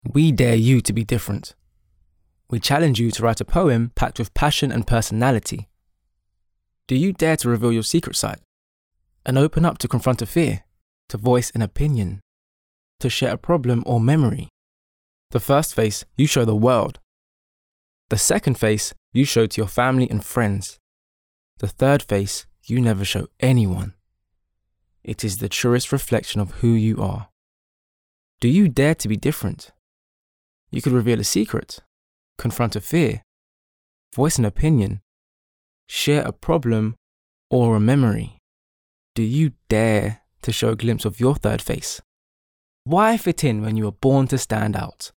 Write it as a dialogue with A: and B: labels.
A: We dare you to be different. We challenge you to write a poem packed with passion and personality. Do you dare to reveal your secret side and open up to confront a fear, to voice an opinion, to share a problem or memory? The first face you show the world. The second face you show to your family and friends. The third face you never show anyone. It is the truest reflection of who you are. Do you dare to be different? You could reveal a secret, confront a fear, voice an opinion, share a problem or a memory. Do you dare to show a glimpse of your third face? Why fit in when you were born to stand out?